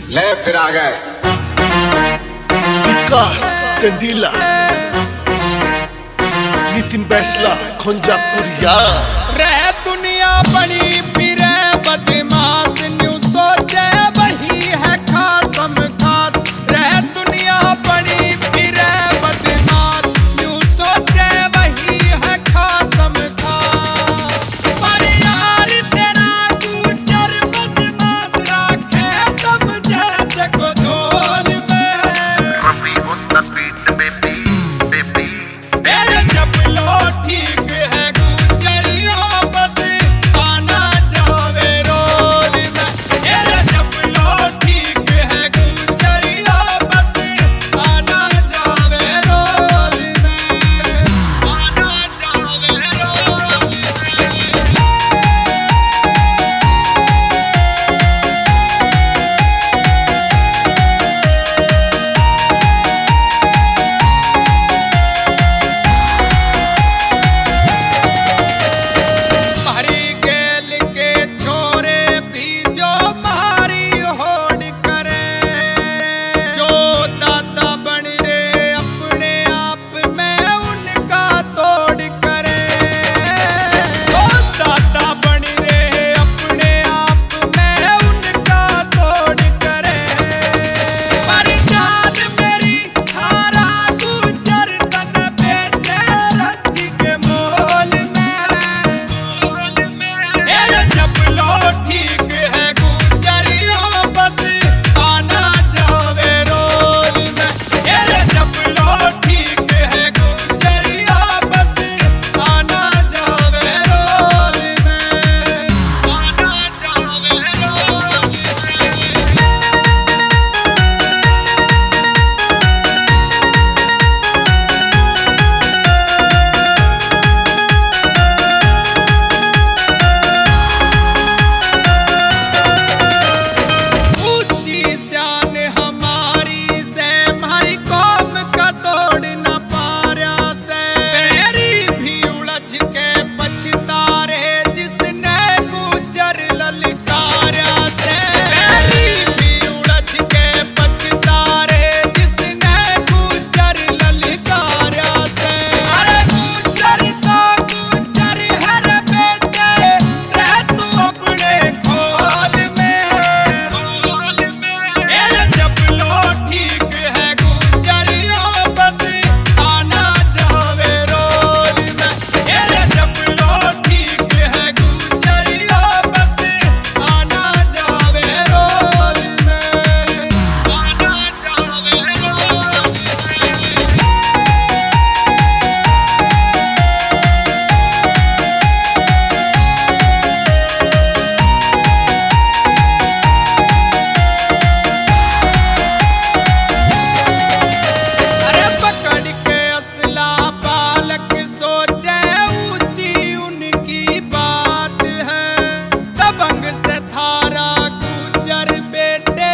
ले फिर आ गए विकास चंदीला, नितिन बैसला, खोंजापुरिया। रह दुनिया बनी फिरे बदमाश, न्यू सोचे वही है खासम खास। रह दुनिया बनी फिरे बदमाश, न्यू सोचे वही है खासम खास। पर यार तेरा गुजर बदमाश राखे तब जैसे को ढोल में। मेरे चपलो ठीक है गुजरिया बस आना जावे रोल में। मेरे चपलो ठीक है गुजरिया बस आना जावे रोल में, आना जावे रोल में। मारी गेल के छोरे भी जो मारी होड़ करे, जो दादा बन रे अपने आप में उनका तोड़ करे। जो दादा बन रे अपने आप में उनका तोड़ करे। पर जान मेरी थारा गुजर तन बेचे रत्ती के मोल में। मेरे चपलो ठीक है गुजरिया बस आना जावे रोल में। मेरे चपलो ठीक है गुजरिया बस आना जावे रोल में, आना जावे रोल में। ऊंची शान हमारी से हमारी कौम का तोड़ न पारा से। मेरी भी उलझ के पछता रे जिसने गुजर ललकारा से। मेरी भी उलझ के पछता रे जिसने गुजर ललकारा से। अरे गुजर तो गुजर है रे बेटे, रह तू अपने खोल में। मेरे चपलो ठीक है गुजरिया बस आना जावे रोल में। मेरे चपलो ठीक है गुजरिया बस आना जावे रोल में, आना जावे रोल में। अरे पकड़ के असला बालक सोचे ऊंची उनकी बात है। दबंग से थारा गुजर बेटे